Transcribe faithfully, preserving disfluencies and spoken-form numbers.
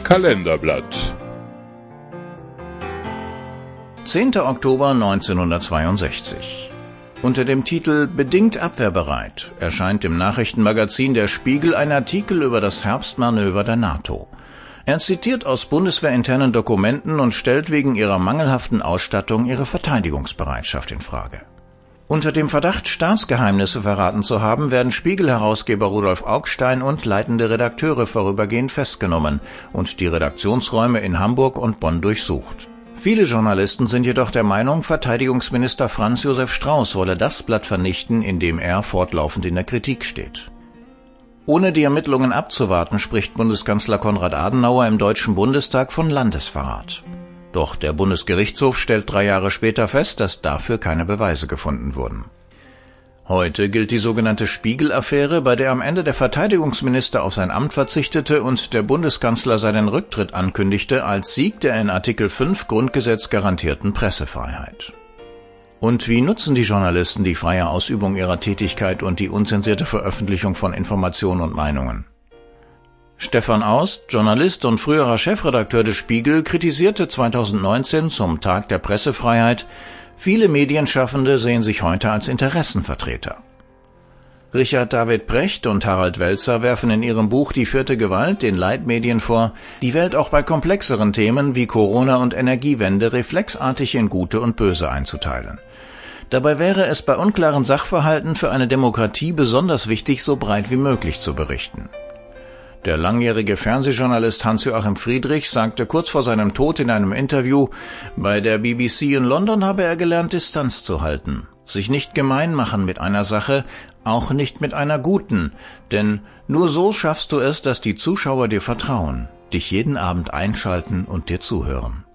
Kalenderblatt. zehnter Oktober neunzehnhundertzweiundsechzig. Unter dem Titel »Bedingt abwehrbereit« erscheint im Nachrichtenmagazin Der Spiegel ein Artikel über das Herbstmanöver der NATO. Er zitiert aus bundeswehrinternen Dokumenten und stellt wegen ihrer mangelhaften Ausstattung ihre Verteidigungsbereitschaft in Frage. Unter dem Verdacht, Staatsgeheimnisse verraten zu haben, werden Spiegel-Herausgeber Rudolf Augstein und leitende Redakteure vorübergehend festgenommen und die Redaktionsräume in Hamburg und Bonn durchsucht. Viele Journalisten sind jedoch der Meinung, Verteidigungsminister Franz Josef Strauß wolle das Blatt vernichten, in dem er fortlaufend in der Kritik steht. Ohne die Ermittlungen abzuwarten, spricht Bundeskanzler Konrad Adenauer im Deutschen Bundestag von Landesverrat. Doch der Bundesgerichtshof stellt drei Jahre später fest, dass dafür keine Beweise gefunden wurden. Heute gilt die sogenannte Spiegel-Affäre, bei der am Ende der Verteidigungsminister auf sein Amt verzichtete und der Bundeskanzler seinen Rücktritt ankündigte, als Sieg der in Artikel fünf Grundgesetz garantierten Pressefreiheit. Und wie nutzen die Journalisten die freie Ausübung ihrer Tätigkeit und die unzensierte Veröffentlichung von Informationen und Meinungen? Stefan Aust, Journalist und früherer Chefredakteur des Spiegel, kritisierte zweitausendneunzehn zum Tag der Pressefreiheit, viele Medienschaffende sehen sich heute als Interessenvertreter. Richard David Precht und Harald Welzer werfen in ihrem Buch Die vierte Gewalt den Leitmedien vor, die Welt auch bei komplexeren Themen wie Corona und Energiewende reflexartig in Gute und Böse einzuteilen. Dabei wäre es bei unklaren Sachverhalten für eine Demokratie besonders wichtig, so breit wie möglich zu berichten. Der langjährige Fernsehjournalist Hans-Joachim Friedrich sagte kurz vor seinem Tod in einem Interview, bei der B B C in London habe er gelernt, Distanz zu halten, sich nicht gemein machen mit einer Sache, auch nicht mit einer guten, denn nur so schaffst du es, dass die Zuschauer dir vertrauen, dich jeden Abend einschalten und dir zuhören.